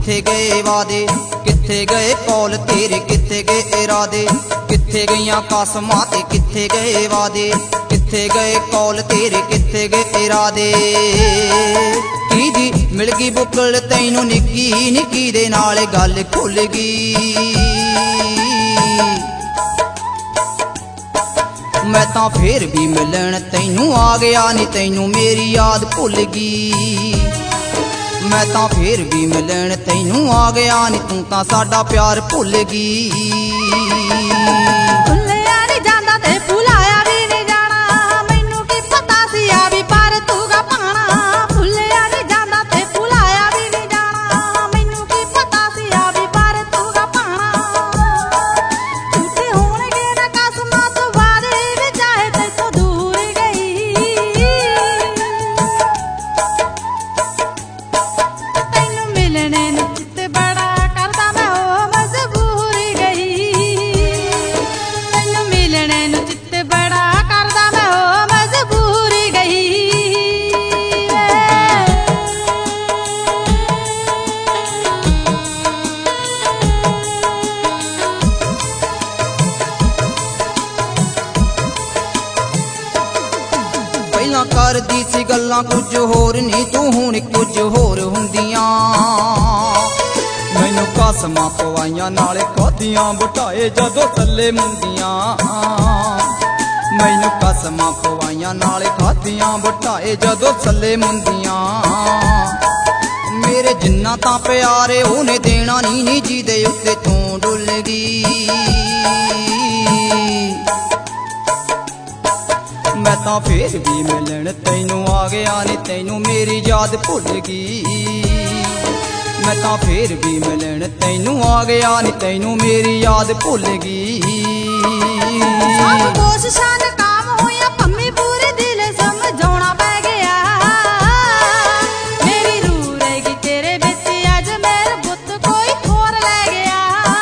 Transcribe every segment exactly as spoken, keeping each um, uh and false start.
कित्थे गए वादे, कित्थे गए कौल तेरे, कित्थे गए इरादे, कित्थे गईयां कसमां ते कित्थे गए वादे, कित्थे गए कौल तेरे, कित्थे गए इरादे। की दी मिल गई बुकल तैनू निक्की निक्की दे नाल गल खुल गई। मैं तां फिर भी मिलन तैनू आ गया नी, तैनू मेरी याद भुल गई। मैं तां फिर भी मिलन तैनू आ गया नी, तू तां साडा प्यार भुल गई। पहला करदी सी गल्लां कुछ होर नी, तू हुण कुछ होर हुंदियां। मैनू कसमां पवाइयां नाले खादियां बटाए जदों थल्ले मुंदियां। मैनू कसमां पवाइयां नाले खादियां बटाए जदों थल्ले मुंदियां। मेरे जिन्ना तां प्यारे ओने देना नी, नी जी दे उत्ते तू डुल गई। मैं तां फिर भी मिलन तैनू आ गया नी, तैनू मेरी याद भुल गई। मैं तां फिर भी मिलन तैनू आ गया नी, तैनू मेरी याद भुल गई। सब कोशिशां नाकाम होईयां पम्मी पूरे दिल समझाउणा पै गया। मेरी रूह रह गई तेरे विच अज मेरा पुत कोई होर लै गया।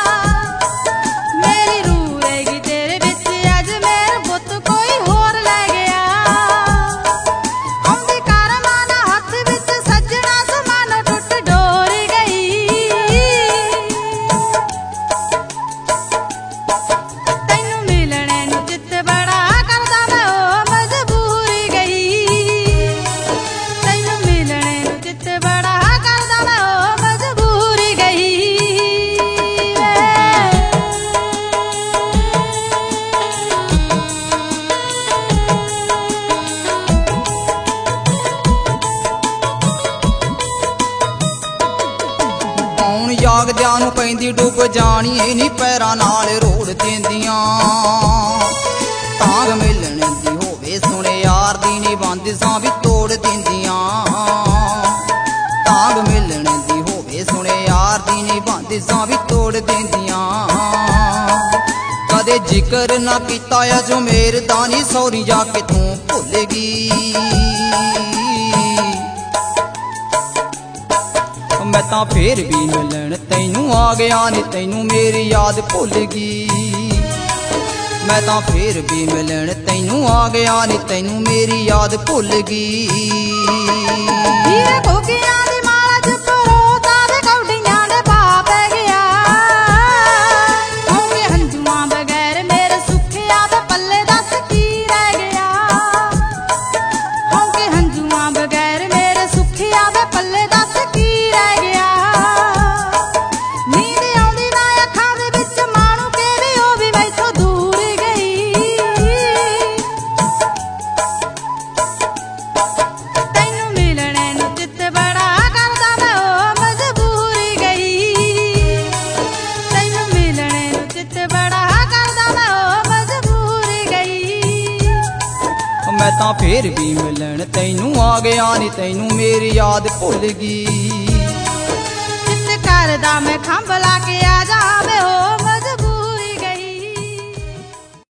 मेरी रूह रह गई तेरे विच अज मेरा पुत कोई होर लै गया। औंदी करमां दा हत्थ विच सजना समानो टुट डोर गई। तैनू मिलणे नू चित बड़ा करदा मैं ओ मजबूर गई। तैनू मिलणे नू चित बड़ा करदा मैं ओ मजबूर गई। कौन जागदियां नू पैंदी डुब जानी, नी पैरां नाल रोड़ देंदियां। तांग मिलण दी होवे सुने यार दी, नी बंदिशां भी तोड़ देंदियां। तांग मिलण दी होवे सुने यार दी, नी बंदिशां भी तोड़ देंदियां। कदे जिक्र ना कीता अजो मेरे दा, नी सौरी जाके तू भुल गई। मैं तां फिर भी मिलन तैनू आ गया नी, तैनू मेरी याद भुल गई। मैं तां फिर भी मिलन तैनू आ गया नी, तैनू मेरी याद भुल गई। हीरे घोगियां दी माला च परोता दे कौडियां दे पा पै गया। होंगे हंजुआं बगैर मेरे सुखिया दे पल्ले दस की रह गया। होंगे हंजुआं बगैर मेरे सुखिया दे पल्ले दस की रह गया। नींद आउंदी ना अखां दे विच माणू के भी ओ भी मैथों दूर गई। तैनू मिलणे नू चित बड़ा करदा मैं ओ मजबूर गई। तैनू मिलणे नू चित बड़ा करदा मैं ओ मजबूर गई। मैं तां फिर भी मिलन तैनू आ गया नी, तैनू मेरी याद भुल गई। चित करदा मैं खंभ ला के आ जावे हो